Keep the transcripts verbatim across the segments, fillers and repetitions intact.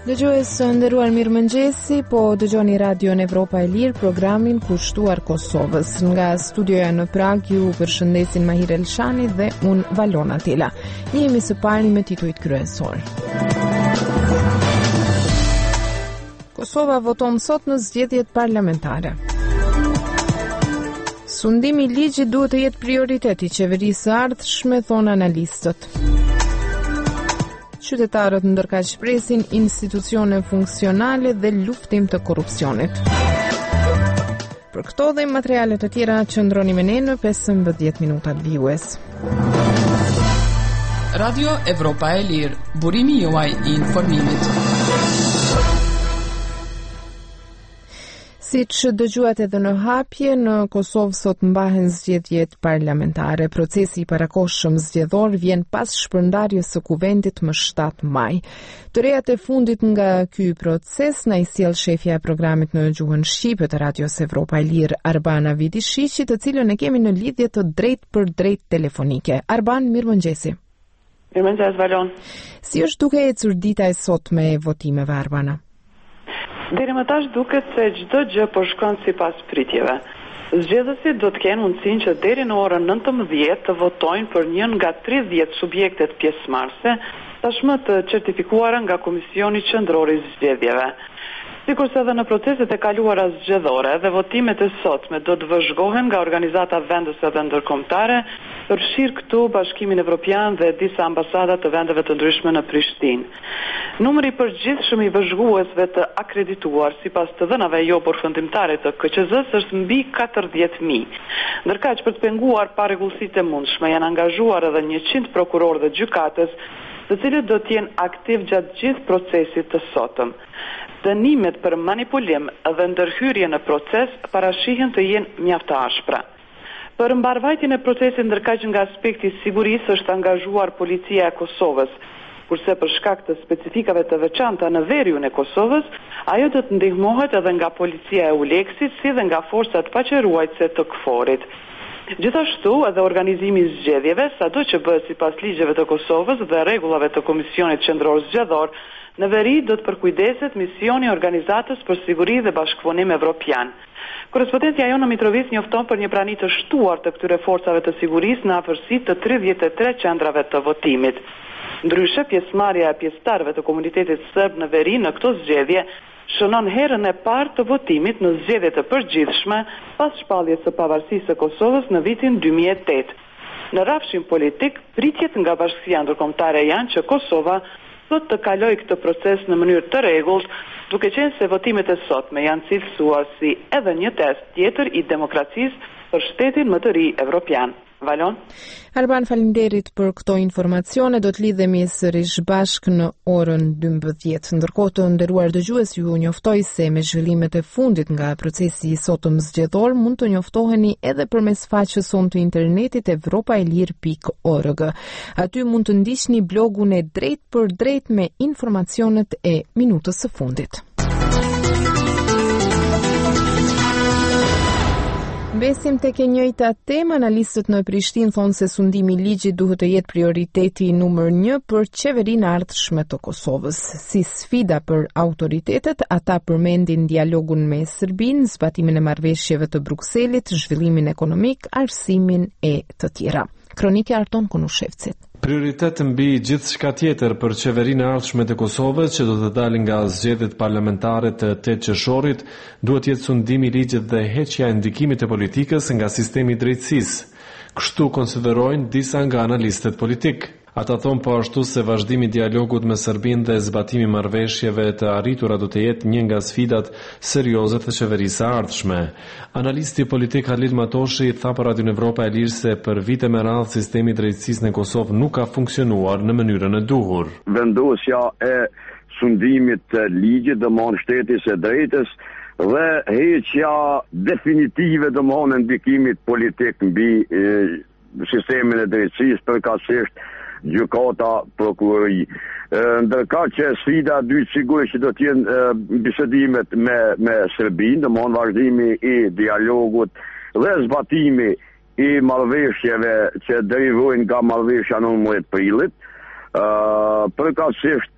Dëgjues së nderuar, mirëmëngjesi, po dëgjoni Radion Evropa e Lirë, programin kushtuar Kosovës. Nga studioja në Prag ju përshëndesin Mahir Elshani dhe unë Valona Tela. Jemi së pari me titujt kryesor. Kosova voton sot në zgjedhjet parlamentare. Sundimi i ligjit duhet të jetë prioritet i qeverisë së ardhshme, thon analistët. Qytetarët ndërkaq shpresin institucione funksionale dhe luftim të korrupsionit. Për këto dhe materiale të tjera qëndroni me ne në pesëmbëdhjetë minutat vijues. Radio Evropa e Lirë, burimi juaj i informimit. Si që dëgjuat edhe në hapje, në Kosovë sot mbahen zgjedhjet parlamentare. Procesi i parakohshëm zgjedhor vjen pas shpërndarjes së kuvendit më shtatë maj. Të rejat e fundit nga ky proces na i sjell shefja e programit në gjuhën shqipe të Radios Evropa e Lirë, Arbana Vidishiqi, të cilën e kemi në lidhje të drejt për drejt telefonike. Arban, mirëmëngjesi. Mirëmëngjes, Valon. Si është duke ecur dita e sotme e votimeve, Arbana? Deri më tash duket se çdo gjë po shkon sipas pritjeve. Zgjedhësit do të kenë mundësinë që deri në orën nëntëmbëdhjetë të votojnë për një nga tridhjetë subjektet pjesëmarrëse, tashmë të certifikuara nga Komisioni Qendror i Zgjedhjeve. Sikurse edhe në proceset e kaluara zgjedhore dhe votimet e sotme do të vëzhgohen nga organizata vendese dhe ndërkombëtare, përfshirë këtu Bashkimin Evropian dhe disa ambasada të vendeve të ndryshme në Prishtinë. Numri i përgjithshëm i vëzhguesve të akredituar sipas të dhënave jo përfundimtare të K Q Z-s është mbi katërdhjetë mijë. Ndërkaq për të penguar parregullsitë e mundshme janë angazhuar edhe njëqind prokurorë dhe gjykatës, të cilët do të jenë aktiv gjatë gjithë procesit të sotëm. Dënimet për manipulim dhe ndërhyrje në proces parashihen të jenë mjaft të ashpra. Për mbarvajtjen e procesit ndërkaq nga aspekti i sigurisë është angazhuar policia e Kosovës, kurse për shkak të specifikave të veçanta në veriun e Kosovës, ajo do të ndihmohet edhe nga policia e Uleksit, si dhe nga forcat paqëruajtëse të K F O R-it. Gjithashtu, edhe organizimi i zgjedhjeve, sado që bëhet sipas ligjeve të Kosovës dhe rregullave të Komisionit Qendror Zgjedhor, në veri do të përkujdeset misioni i Organizatës për Siguri dhe Bashkëpunim Evropian. Korrespondencia jonë në Mitrovic njofton për një prani të shtuar të këtyre forcave të sigurisë në afërsi të tridhjetë e tre qendrave të votimit. Ndryshe, pjesëmarrja e pjesëtarëve të komunitetit serb në veri në këto zgjedhje shënon herën e parë të votimit në zgjedhjet e përgjithshme pas shpalljes së pavarësisë së Kosovës në vitin dy mijë e tetë. Në rrafshin politik, pritjet nga Bashkia Ndërkombëtare janë që Kosova sot të kaloj këtë proces në mënyrë të rregullt, duke qenë se votimet e sotme janë cilësuar si edhe një test tjetër i demokracisë për shtetin më të ri evropian. Valon? Arban, faleminderit për këto informacione. Do të lidhemi sërish bashkë në orën dymbëdhjetë. Ndërkohë, të nderuar dëgjues, ju njoftoj se me zhvillimet e fundit nga procesi i sotëm zgjedhor mund të njoftoheni edhe përmes faqes sonë të internetit evropaelir pikë org. Aty mund të ndiqni blogun e drejt për drejt me informacionet e minutës së fundit. Besim tek e njëjta temë, analistët në Prishtinë thonë se sundimi i ligjit duhet të jetë prioriteti numër një për qeverinë ardhshme të Kosovës. Si sfida për autoritetet, ata përmendin dialogun me Serbinë, zbatimin e marrëveshjeve të Brukselit, zhvillimin ekonomik, arsimin e të tjera. Kronike Arton Konushevcit. Prioritet mbi gjithçka tjetër për qeverinë e ardhshme të Kosovës që do të dalin nga zgjedhjet parlamentare të tetë qershorit, duhet jetë sundimi i ligjit dhe heqja e ndikimit të politikës nga sistemi i drejtësisë. Kështu konsiderojnë disa nga analistët politik. Ata thonë po ashtu se vazhdimi i dialogut me Serbinë dhe zbatimi i marrëveshjeve të arritura do të jetë një nga sfidat serioze të qeverisë së ardhshme. Analisti politik Halil Matoshi tha për Radion Evropa e Lirë se për vite me radhë sistemi i drejtësisë në Kosovë nuk ka funksionuar në mënyrën e duhur. Vendosja e sundimit të ligjit domthon shteti së drejtës dhe heqja definitive domthon ndikimit politik mbi e, sistemin e drejtësisë përkatësisht gjykata, prokurori. Ndërka që sfida e dytë sigurisht që do të jenë bisedimet me me Serbinë, domthon vazhdimi i dialogut dhe zbatimi i marrëveshjeve që derivojnë nga marrëveshja në muajin e prillit. Uh, përkatësisht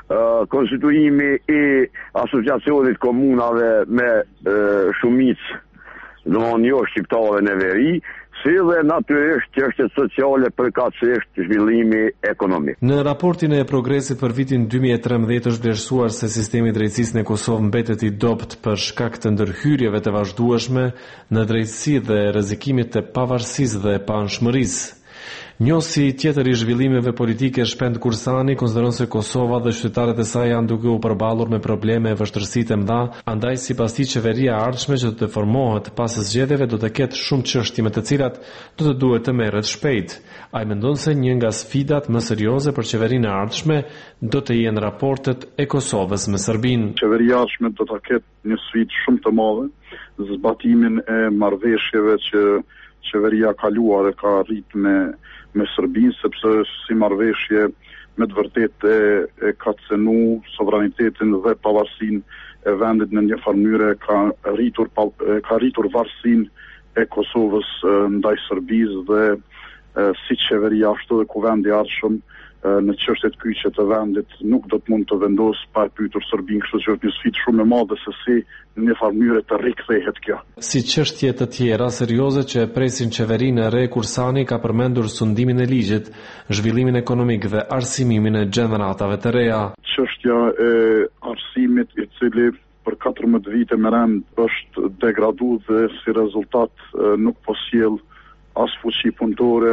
uh, konstituimi i asociacionit komunave me uh, shumicë, domthonë jo shqiptare në veri, si dhe natyrisht çështjet sociale përkatësisht zhvillimi ekonomik. Në raportin e progresit për vitin dy mijë e trembëdhjetë është vlerësuar se sistemi i drejtësisë në Kosovë mbetet i dobët për shkak të ndërhyrjeve të vazhdueshme në drejtësi dhe rrezikimit të pavarësisë dhe panshmërisë. Njësi tjetër i zhvillimeve politike Shpend Kursani konsideron se Kosova dhe qytetarët e saj janë duke u përballur me probleme e vështirësi të mëdha, andaj sipas tij qeveria e ardhshme që do të formohet pas zgjedhjeve do të ketë shumë çështje me të cilat do të duhet të merret shpejt. Ai mendon se një nga sfidat më serioze për qeverinë e ardhshme do të jenë raportet e Kosovës me Serbinë. Qeveria e ardhshme do të ketë një sfidë shumë të madhe, zbatimin e marrëveshjeve që qeveria kaluar e ka arrit me me Serbinë, sepse si marrëveshje me të vërtetë e, e ka cenu sovranitetin dhe pavarësinë e vendit në një farë mënyrë, ka rritur ka rritur varësinë e Kosovës e, ndaj Serbisë dhe e, si qeveria ashtu dhe kuvendi i ardhshëm në çështjet kyçe të vendit nuk do të mund të vendos pa e pyetur Serbinë, kështu që është një sfidë shumë e madhe se si në një farë mënyrë të rikthehet kjo. Si çështje të tjera serioze që e presin qeverinë e re, Kursani ka përmendur sundimin e ligjit, zhvillimin ekonomik dhe arsimimin e gjeneratave të reja. Çështja e arsimit i cili për katërmbëdhjetë vite me rend është degraduar dhe si rezultat nuk po sjell as fuqi punëtore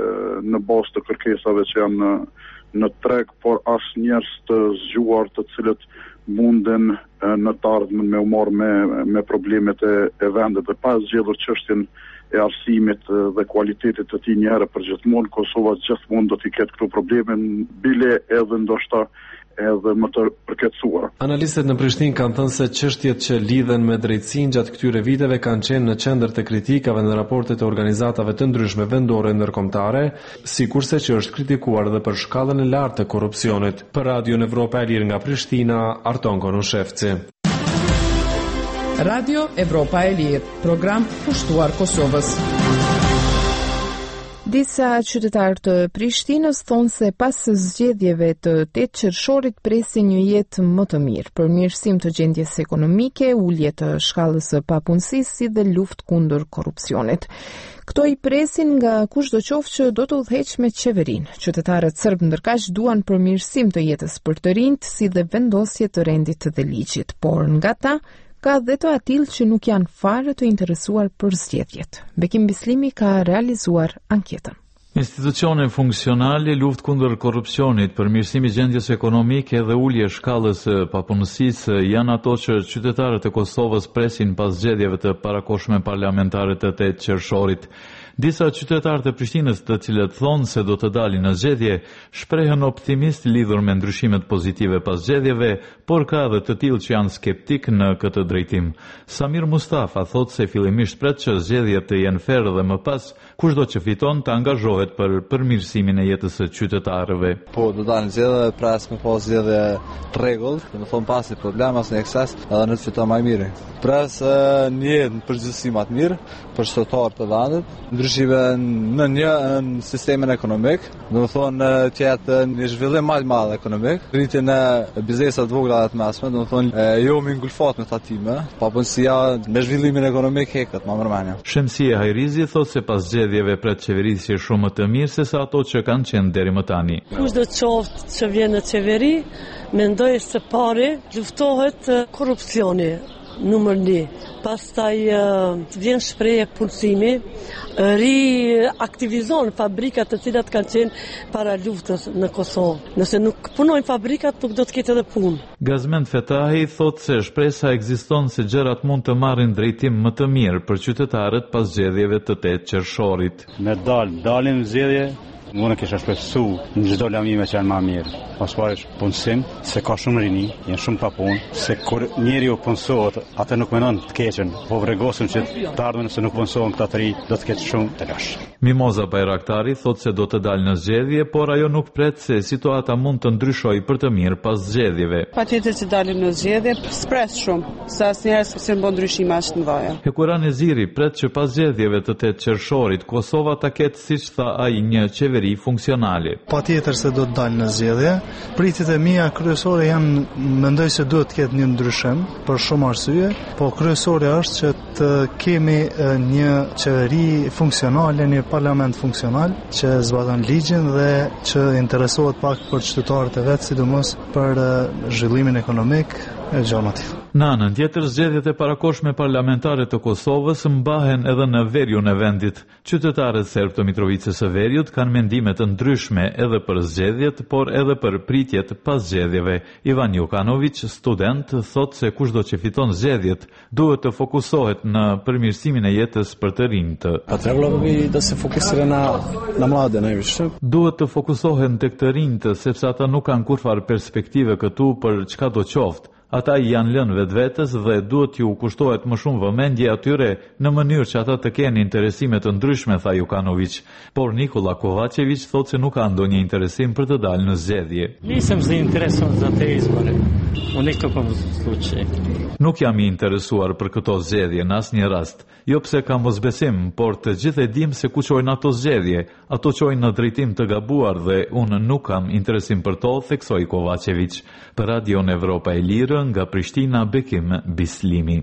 në bazë të kërkesave që janë në, në treg, por as njerëz të zgjuar të cilët munden në të ardhmen me u marrë me, me problemet e, e vendit dhe pa zgjedhur çështjen e arsimit dhe kualitetit të tij një herë për gjithmonë. Kosova gjithmonë do t'i ketë këto probleme, bile edhe ndoshta edhe më të përkeqësuara. Analistët në Prishtinë kanë thënë se çështjet që lidhen me drejtësinë gjatë këtyre viteve kanë qenë në qendër të kritikave në raportet e organizatave të ndryshme vendore ndërkombëtare, sikurse që është kritikuar edhe për shkallën e lartë të korrupsionit. Për Radio Evropa e Lirë nga Prishtina, Arton Konushevci. Radio Evropa e Lirë, program pushtuar Kosovës. Disa qytetarë të Prishtinës thonë se pas zgjedhjeve të tetë qershorit presin një jetë më të mirë, përmirësim të gjendjes ekonomike, ulje të shkallës së papunësisë si dhe luftë kundër korrupsionit. Këto i presin nga kushdoqoftë që do të udhëheqë me qeverinë. Qytetarët serb ndërkaq duan përmirësim të jetës për të rinjt, si dhe vendosje të rendit të ligjit, por nga ta ka dhe të atill që nuk janë fare të interesuar për zgjedhjet. Bekim Bislimi ka realizuar anketën. Institucione funksionale, luftë kundër korrupsionit, përmirësimi i gjendjes ekonomike dhe ulje shkallës së papunësisë janë ato që qytetarët e Kosovës presin pas zgjedhjeve të parakohshme parlamentare të tetë qershorit. Disa qytetarë të Prishtinës, të cilët thonë se do të dalin në zgjedhje, shprehen optimist lidhur me ndryshimet pozitive pas zgjedhjeve, por ka edhe të tillë që janë skeptik në këtë drejtim. Samir Mustafa thotë se fillimisht pret që zgjedhjet të jenë ferë dhe më pas kushdo që fiton të angazhohet për përmirësimin e jetës së qytetarëve. Po, do dalin zgjedhje, pres me pas zgjedhje të rregullt, do të thonë pasi problem as në ekses, edhe në të fiton më mirë. Pres një jetë në përgjithësi më të mirë për qytetarët e vendit, ndryshime në një në sistemin ekonomik, do të thonë që jetë një zhvillim më i madh ekonomik, rritjen e biznesave të vogla dhe të mesme, do të thonë jo më ngulfat me tatime, papunësia me zhvillimin ekonomik heket më mërmanja. Shemsia Hajrizi thotë se pas zgjedhjeve pret qeverisje shumë më të mirë se sa ato që kanë qenë deri më tani. Kushdo qoftë që vjen në qeveri, mendoj se pari luftohet korrupsioni. Numër një, pastaj të vjen shprehje punësimi, riaktivizon fabrikat të cilat kanë qenë para luftës në Kosovë. Nëse nuk punojnë fabrikat, nuk do të ketë edhe punë. Gazmend Fetahi thotë se shpresa ekziston se gjërat mund të marrin drejtim më të mirë për qytetarët pas zgjedhjeve të tetë qershorit. Me dal, dalin zgjedhje, unë kisha shpresu në çdo lamime që janë më mirë. Pas parish punësim, se ka shumë rini, janë shumë pa punë, se kur njeriu punësohet, atë nuk mendon të keqen, po vregosim që të ardhmen se nuk punësohen këta të ri, do të ketë shumë të lash. Mimoza Bajraktari thotë se do të dalë në zgjedhje, por ajo nuk pret se situata mund të ndryshojë për të mirë pas zgjedhjeve. Patjetër që dalim në zgjedhje, spres shumë, se asnjëherë s'e bën ndryshime as të mëdha. Hekuran Eziri pret që pas zgjedhjeve të tetë qershorit Kosova ta ketë, siç tha ai, një qeveri qeveri funksionale. Patjetër se do të dalë në zgjedhje. Pritjet e mia kryesore janë, mendoj se duhet të ketë një ndryshim për shumë arsye, po kryesore është që të kemi një qeveri funksionale, një parlament funksional që zbaton ligjin dhe që interesohet pak për qytetarët e vet, sidomos për zhvillimin ekonomik e gjëra të tilla. Në anën tjetër, zgjedhjet e parakoshme parlamentare të Kosovës mbahen edhe në veriun e vendit. Qytetarët serb të Mitrovicës së Veriut kanë mendime të ndryshme edhe për zgjedhjet, por edhe për pritjet pas zgjedhjeve. Ivan Jukanović, student, thot se kushdo që fiton zgjedhjet duhet të fokusohet në përmirësimin e jetës për të rinjtë. Da se fokusira na na mlade najviše. Duhet të fokusohen tek të rinjtë, sepse ata nuk kanë kurfar perspektive këtu për çka do qoftë. Ata i janë lënë vetvetes dhe duhet ju kushtohet më shumë vëmendje atyre në mënyrë që ata të kenë interesime të ndryshme, tha Jukanović. Por Nikola Kovačević thotë se nuk ka ndonjë interesim për të dalë në zgjedhje. Nisam zainteresovan za te izbore. U nikakvom slučaju. Nuk jam i interesuar për këto zgjedhje në asnjë rast. Jo pse kam mosbesim, por të gjithë e dim se ku çojnë ato zgjedhje. Ato çojnë në drejtim të gabuar dhe unë nuk kam interesim për to, theksoi Kovačević. Për Radion Evropa e Lirë, nga Prishtina, Bekim Bislimi.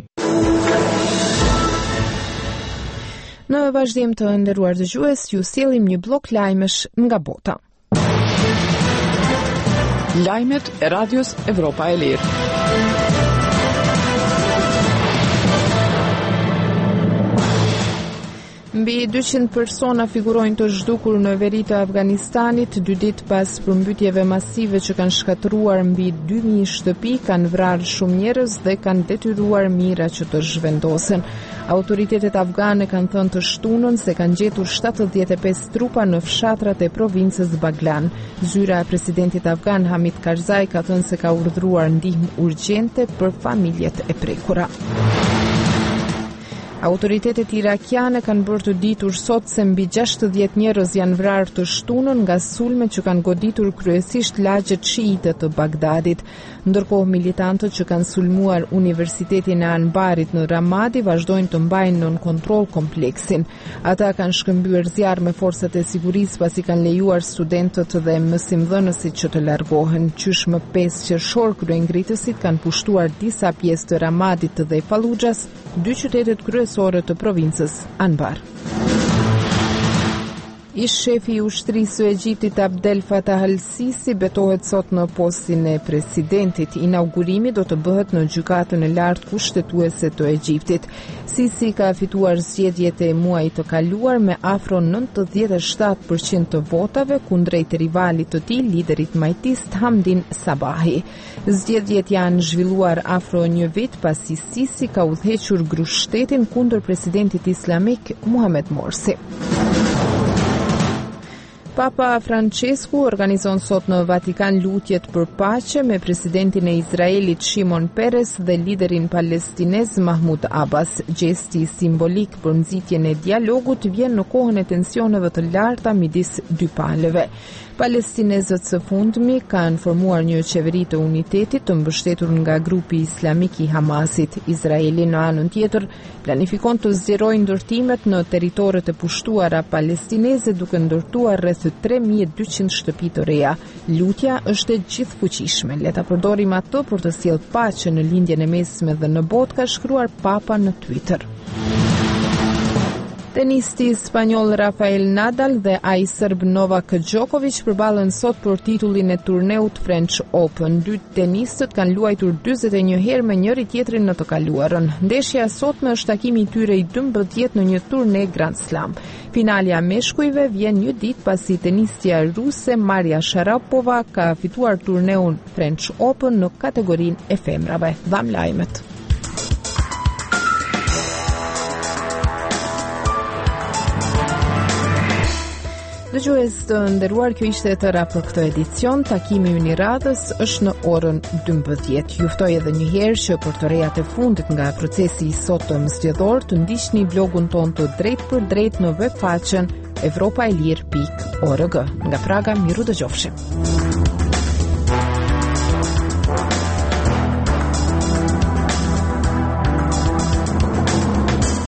Në vazhdim të nderuar dëgjues, ju sjellim një blok lajmesh nga bota. Lajmet e Radios Evropa e Lirë. Mbi dyqind persona figurojnë të zhdukur në veri të Afganistanit, dy ditë pas përmbytjeve masive që kanë shkatëruar mbi dy mijë shtëpi, kanë vrarë shumë njerëz dhe kanë detyruar mijëra që të zhvendosen. Autoritetet afgane kanë thënë të shtunën se kanë gjetur shtatëdhjetë e pesë trupa në fshatrat e provincës Baglan. Zyra e presidentit afgan Hamid Karzai ka thënë se ka urdhëruar ndihmë urgjente për familjet e prekura. Autoritetet irakiane kanë bërë të ditur sot se mbi gjashtëdhjetë njerëz janë vrarë të shtunën nga sulmet që kanë goditur kryesisht lagjet shiite të Bagdadit. Ndërkohë militantët që kanë sulmuar Universitetin e Anbarit në Ramadi vazhdojnë të mbajnë nën kontroll kompleksin. Ata kanë shkëmbyer zjarr me forcat e sigurisë pasi kanë lejuar studentët dhe mësimdhënësit që të largohen. Qysh më pesë qershor kryengritësit kanë pushtuar disa pjesë të Ramadit dhe Falluxhas, dy qytetet kryesore të provincës Anbar. Ish shefi i ushtrisë së Egjiptit Abdel Fattah al-Sisi betohet sot në postin e presidentit. Inaugurimi do të bëhet në gjykatën e lartë kushtetuese të Egjiptit. Sisi ka fituar zgjedhjet e muajit të kaluar me afro nëntëdhjetë e shtatë përqind të votave kundrejt rivalit të tij, liderit majtist Hamdin Sabahi. Zgjedhjet janë zhvilluar afro një vit pasi Sisi ka udhëhequr grushtetin kundër presidentit islamik Muhamet Morsi. Papa Francesku organizon sot në Vatikan lutjet për paqe me presidentin e Izraelit Shimon Peres dhe liderin palestinez Mahmud Abbas. Gjesti simbolik për nxitjen e dialogut vjen në kohën e tensioneve të larta midis dy palëve. Palestinezët së fundmi kanë formuar një qeveri të unitetit të mbështetur nga grupi islamik i Hamasit. Izraeli në anën tjetër planifikon të zgjerojë ndërtimet në territoret e pushtuara palestineze duke ndërtuar rreth tre mijë e dyqind shtëpi të reja. Lutja është e gjithfuqishme. Le ta përdorim atë për të sjellë paqe në lindjen e mesme dhe në botë, ka shkruar Papa në Twitter. Tenisti spanjoll Rafael Nadal dhe ai serb Novak Djokovic përballen sot për titullin e turneut French Open. Dy tenistët kanë luajtur dyzet e një herë me njëri tjetrin në të kaluarën. Ndeshja e sotme është takimi i tyre i dymbëdhjetë në një turne Grand Slam. Finalja meshkujve vjen një ditë pasi tenistja ruse Maria Sharapova ka fituar turneun French Open në kategorinë e femrave. Dham lajmet. Dëgjues të nderuar, kjo ishte e tëra për këtë edicion. Takimi ynë i radhës është në orën dymbëdhjetë. Ju ftoj edhe një herë që për të rejat e fundit nga procesi i sotëm zgjedhor të ndiqni blogun ton të drejt për drejt në webfaqen evropaelir pikë org. Nga Praga, miru dëgjofshim.